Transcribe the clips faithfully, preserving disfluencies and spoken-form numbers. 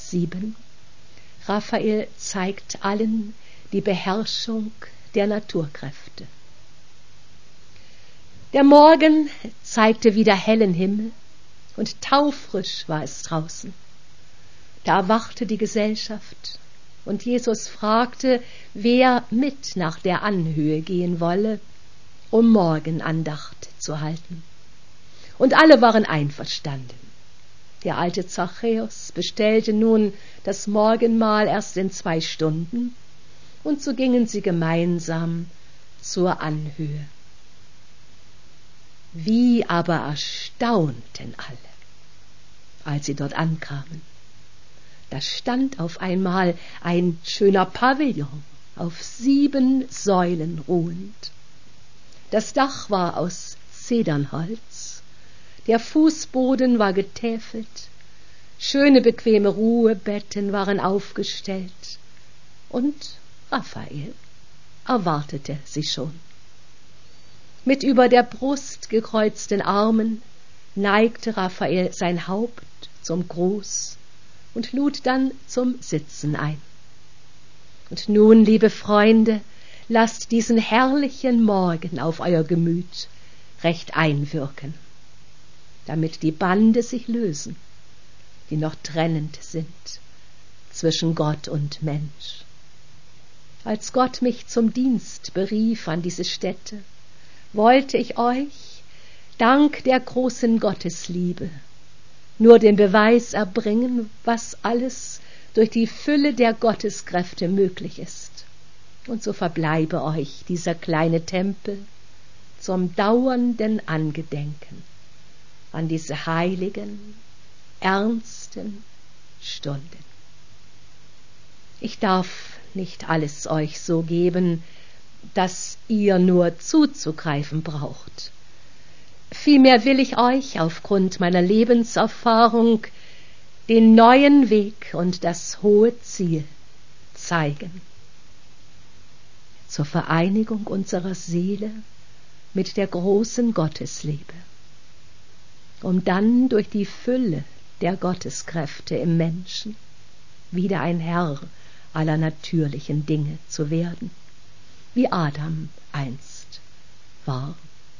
sieben. Raphael zeigt allen die Beherrschung der Naturkräfte. Der Morgen zeigte wieder hellen Himmel, und taufrisch war es draußen. Da erwachte die Gesellschaft, und Jesus fragte, wer mit nach der Anhöhe gehen wolle, um Morgenandacht zu halten. Und alle waren einverstanden. Der alte Zachäus bestellte nun das Morgenmahl erst in zwei Stunden, und so gingen sie gemeinsam zur Anhöhe. Wie aber erstaunten alle, als sie dort ankamen. Da stand auf einmal ein schöner Pavillon, auf sieben Säulen ruhend. Das Dach war aus Zedernholz, der Fußboden war getäfelt, schöne bequeme Ruhebetten waren aufgestellt, und Raphael erwartete sie schon. Mit über der Brust gekreuzten Armen neigte Raphael sein Haupt zum Gruß und lud dann zum Sitzen ein. Und nun, liebe Freunde, lasst diesen herrlichen Morgen auf euer Gemüt recht einwirken, damit die Bande sich lösen, die noch trennend sind zwischen Gott und Mensch. Als Gott mich zum Dienst berief an diese Stätte, wollte ich euch, dank der großen Gottesliebe, nur den Beweis erbringen, was alles durch die Fülle der Gotteskräfte möglich ist. Und so verbleibe euch dieser kleine Tempel zum dauernden Angedenken an diese heiligen, ernsten Stunden. Ich darf nicht alles euch so geben, dass ihr nur zuzugreifen braucht. Vielmehr will ich euch aufgrund meiner Lebenserfahrung den neuen Weg und das hohe Ziel zeigen. Zur Vereinigung unserer Seele mit der großen Gottesliebe, um dann durch die Fülle der Gotteskräfte im Menschen wieder ein Herr aller natürlichen Dinge zu werden, wie Adam einst war.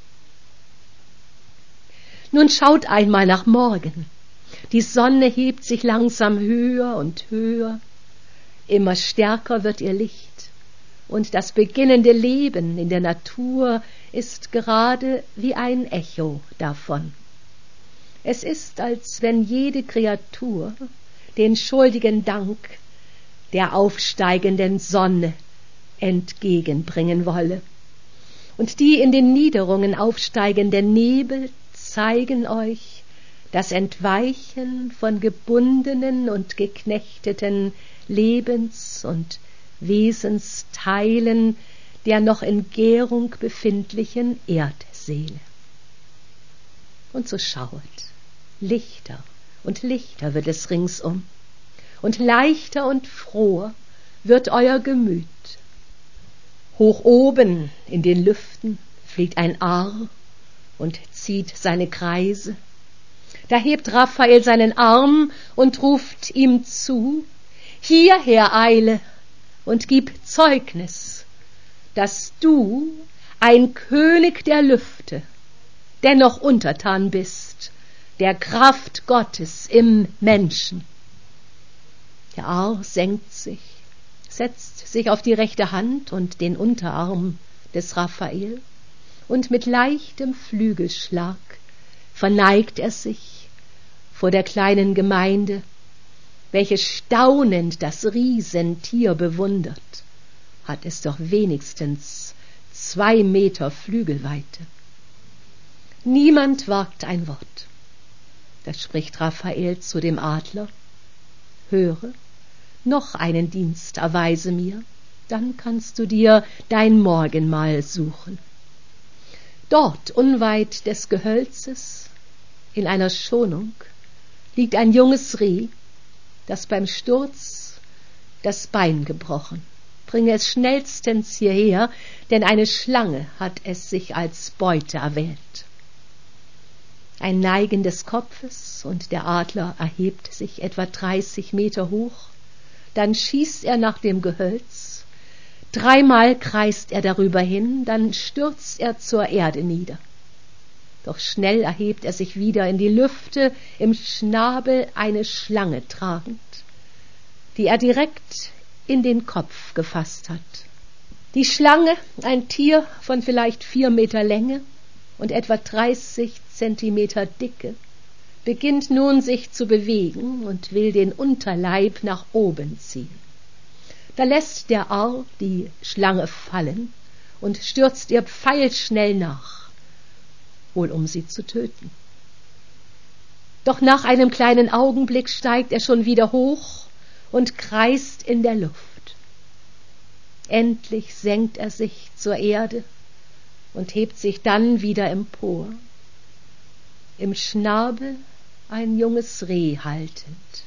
Nun schaut einmal nach morgen. Die Sonne hebt sich langsam höher und höher. Immer stärker wird ihr Licht. Und das beginnende Leben in der Natur ist gerade wie ein Echo davon. Es ist, als wenn jede Kreatur den schuldigen Dank der aufsteigenden Sonne entgegenbringen wolle. Und die in den Niederungen aufsteigenden Nebel zeigen euch das Entweichen von gebundenen und geknechteten Lebens- und Wesensteilen der noch in Gärung befindlichen Erdseele. Und so schaut, lichter und lichter wird es ringsum, und leichter und froher wird euer Gemüt. Hoch oben in den Lüften fliegt ein Aar und zieht seine Kreise. Da hebt Raphael seinen Arm und ruft ihm zu: Hierher eile und gib Zeugnis, dass du, ein König der Lüfte, dennoch untertan bist der Kraft Gottes im Menschen. Der Aar senkt sich, setzt sich auf die rechte Hand und den Unterarm des Raphael, und mit leichtem Flügelschlag verneigt er sich vor der kleinen Gemeinde, welche staunend das Riesentier bewundert. Hat es doch wenigstens zwei Meter Flügelweite. Niemand wagt ein Wort. Da spricht Raphael zu dem Adler: Höre, noch einen Dienst erweise mir, dann kannst du dir dein Morgenmahl suchen. Dort, unweit des Gehölzes, in einer Schonung, liegt ein junges Reh, das beim Sturz das Bein gebrochen. Bringe es schnellstens hierher, denn eine Schlange hat es sich als Beute erwählt. ein Neigen des Kopfes, und der Adler erhebt sich etwa dreißig Meter hoch. Dann schießt er nach dem Gehölz. Dreimal kreist er darüber hin, dann stürzt er zur Erde nieder. Doch schnell erhebt er sich wieder in die Lüfte, im Schnabel eine Schlange tragend, die er direkt in den Kopf gefasst hat. Die Schlange, ein Tier von vielleicht vier Meter Länge und etwa dreißig Zentimeter Dicke, beginnt nun sich zu bewegen und will den Unterleib nach oben ziehen. Da lässt der Arr die Schlange fallen und stürzt ihr pfeilschnell nach, wohl um sie zu töten. Doch nach einem kleinen Augenblick steigt er schon wieder hoch und kreist in der Luft. Endlich senkt er sich zur Erde und hebt sich dann wieder empor, im Schnabel ein junges Reh haltend.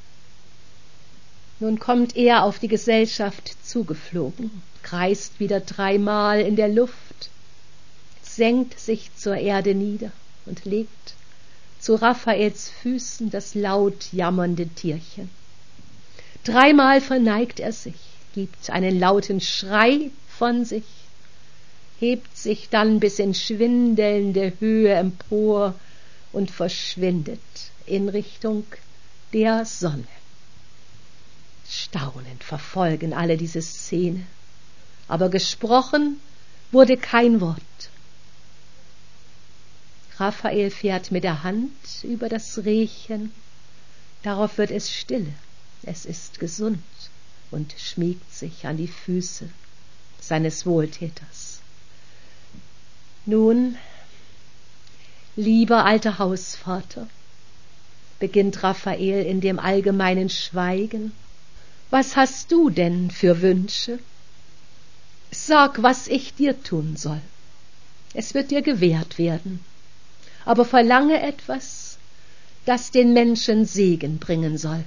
Nun kommt er auf die Gesellschaft zugeflogen, kreist wieder dreimal in der Luft, senkt sich zur Erde nieder und legt zu Raphaels Füßen das laut jammernde Tierchen. Dreimal verneigt er sich, gibt einen lauten Schrei von sich, hebt sich dann bis in schwindelnde Höhe empor und verschwindet in Richtung der Sonne. Staunend verfolgen alle diese Szene, aber gesprochen wurde kein Wort. Raphael fährt mit der Hand über das Rehchen, darauf wird es stille, es ist gesund und schmiegt sich an die Füße seines Wohltäters. Nun, lieber alter Hausvater, beginnt Raphael in dem allgemeinen Schweigen, was hast du denn für Wünsche? Sag, was ich dir tun soll. Es wird dir gewährt werden, aber verlange etwas, das den Menschen Segen bringen soll.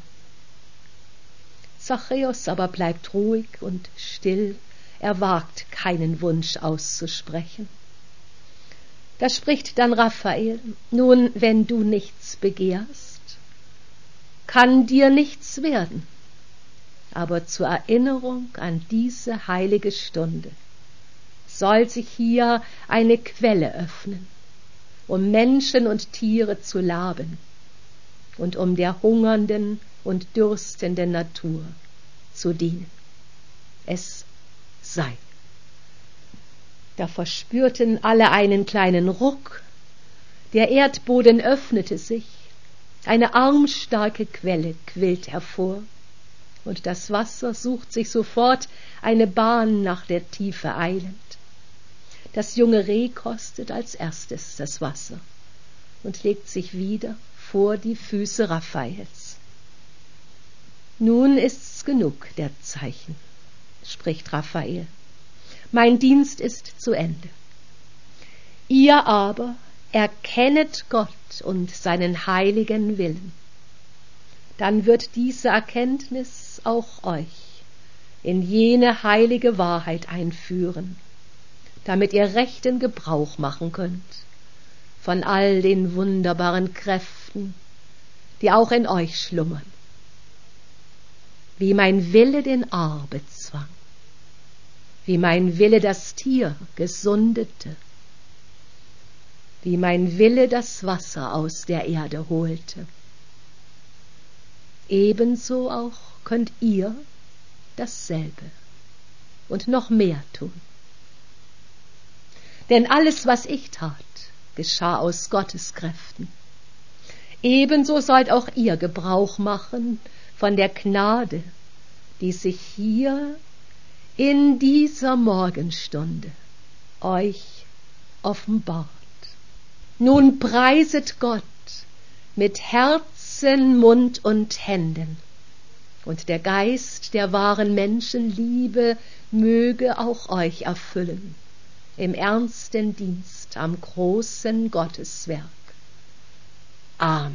Zachäus aber bleibt ruhig und still, er wagt keinen Wunsch auszusprechen. Da spricht dann Raphael, nun, wenn du nichts begehrst, kann dir nichts werden, aber zur Erinnerung an diese heilige Stunde soll sich hier eine Quelle öffnen, um Menschen und Tiere zu laben und um der hungernden und dürstenden Natur zu dienen. Es sei. Da verspürten alle einen kleinen Ruck, der Erdboden öffnete sich, eine armstarke Quelle quillt hervor, und das Wasser sucht sich sofort eine Bahn nach der Tiefe eilend. Das junge Reh kostet als erstes das Wasser und legt sich wieder vor die Füße Raphaels. Nun ist's genug der Zeichen, spricht Raphael. Mein Dienst ist zu Ende. Ihr aber erkennet Gott und seinen heiligen Willen. Dann wird diese Erkenntnis auch euch in jene heilige Wahrheit einführen, damit ihr rechten Gebrauch machen könnt von all den wunderbaren Kräften, die auch in euch schlummern. Wie mein Wille den Aar bezwang, wie mein Wille das Tier gesundete, wie mein Wille das Wasser aus der Erde holte. Ebenso auch könnt ihr dasselbe und noch mehr tun. Denn alles, was ich tat, geschah aus Gottes Kräften. Ebenso sollt auch ihr Gebrauch machen von der Gnade, die sich hier in dieser Morgenstunde euch offenbart. Nun preiset Gott mit Herzen, Mund und Händen, und der Geist der wahren Menschenliebe möge auch euch erfüllen im ernsten Dienst am großen Gotteswerk. Amen.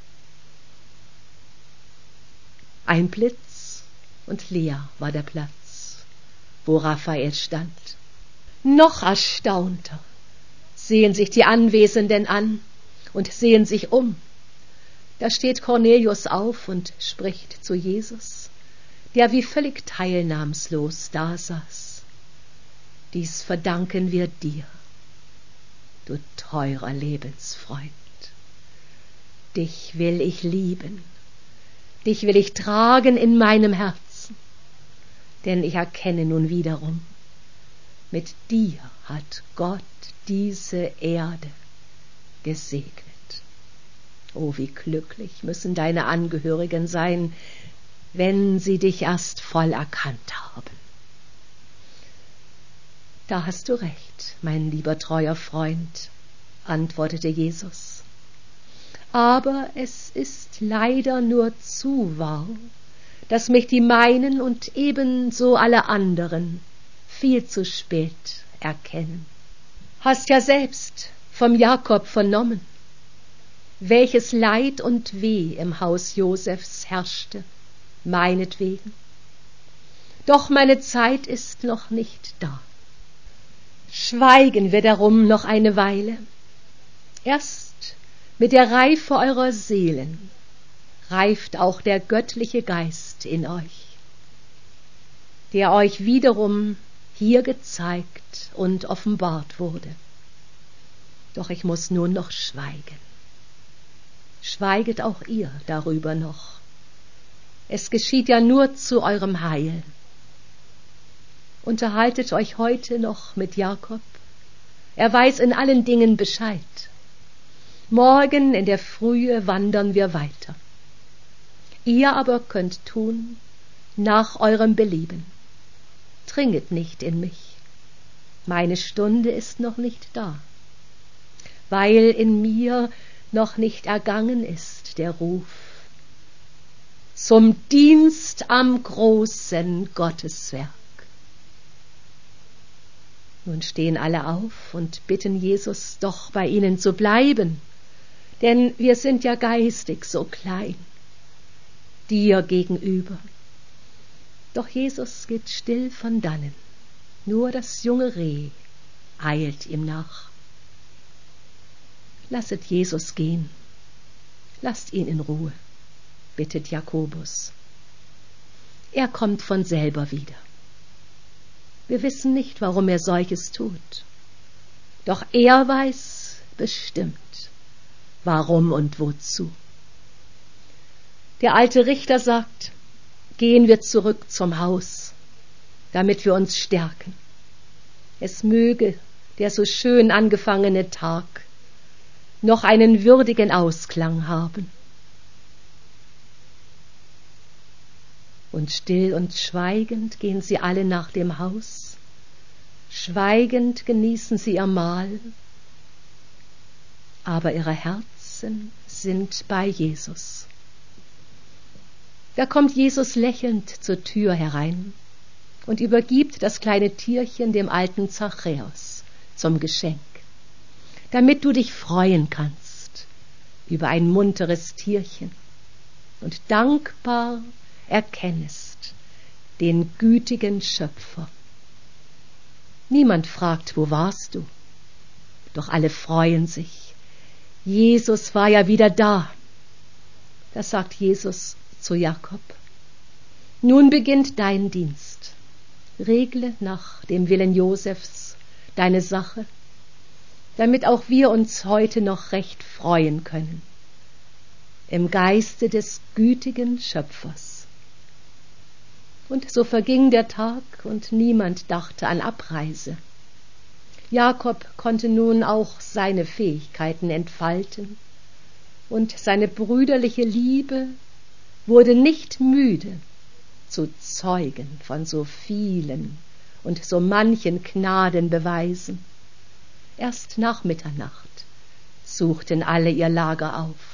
Ein Blitz und leer war der Platz, wo Raphael stand. Noch erstaunter sehen sich die Anwesenden an und sehen sich um. Da steht Cornelius auf und spricht zu Jesus, der wie völlig teilnahmslos dasaß. Dies verdanken wir dir, du teurer Lebensfreund. Dich will ich lieben, dich will ich tragen in meinem Herzen, denn ich erkenne nun wiederum, mit dir hat Gott diese Erde gesegnet. Oh, wie glücklich müssen deine Angehörigen sein, wenn sie dich erst voll erkannt haben. Da hast du recht, mein lieber treuer Freund, antwortete Jesus. Aber es ist leider nur zu wahr, dass mich die meinen und ebenso alle anderen viel zu spät erkennen. Hast ja selbst vom Jakob vernommen, welches Leid und Weh im Haus Josefs herrschte, meinetwegen. Doch meine Zeit ist noch nicht da. Schweigen wir darum noch eine Weile. Erst mit der Reife eurer Seelen reift auch der göttliche Geist in euch, der euch wiederum hier gezeigt und offenbart wurde. Doch ich muss nun noch schweigen. Schweiget auch ihr darüber noch. Es geschieht ja nur zu eurem Heil. Unterhaltet euch heute noch mit Jakob. Er weiß in allen Dingen Bescheid. Morgen in der Frühe wandern wir weiter. Ihr aber könnt tun nach eurem Belieben. Dringet nicht in mich. Meine Stunde ist noch nicht da, weil in mir noch nicht ergangen ist der Ruf zum Dienst am großen Gotteswerk. Nun stehen alle auf und bitten Jesus, doch bei ihnen zu bleiben, denn wir sind ja geistig so klein, dir gegenüber. Doch Jesus geht still von dannen, nur das junge Reh eilt ihm nach. Lasset Jesus gehen, lasst ihn in Ruhe, bittet Jakobus. Er kommt von selber wieder. Wir wissen nicht, warum er solches tut, doch er weiß bestimmt, warum und wozu. Der alte Richter sagt, gehen wir zurück zum Haus, damit wir uns stärken. Es möge der so schön angefangene Tag noch einen würdigen Ausklang haben. Und still und schweigend gehen sie alle nach dem Haus, schweigend genießen sie ihr Mahl, aber ihre Herzen sind bei Jesus. Da kommt Jesus lächelnd zur Tür herein und übergibt das kleine Tierchen dem alten Zachäus zum Geschenk, damit du dich freuen kannst über ein munteres Tierchen und dankbar erkennest den gütigen Schöpfer. Niemand fragt, wo warst du? Doch alle freuen sich. Jesus war ja wieder da. Das sagt Jesus zu Jakob. Nun beginnt dein Dienst. Regle nach dem Willen Josefs deine Sache, damit auch wir uns heute noch recht freuen können, im Geiste des gütigen Schöpfers. Und so verging der Tag und niemand dachte an Abreise. Jakob konnte nun auch seine Fähigkeiten entfalten und seine brüderliche Liebe wurde nicht müde zu Zeugen von so vielen und so manchen Gnadenbeweisen. Erst nach Mitternacht suchten alle ihr Lager auf.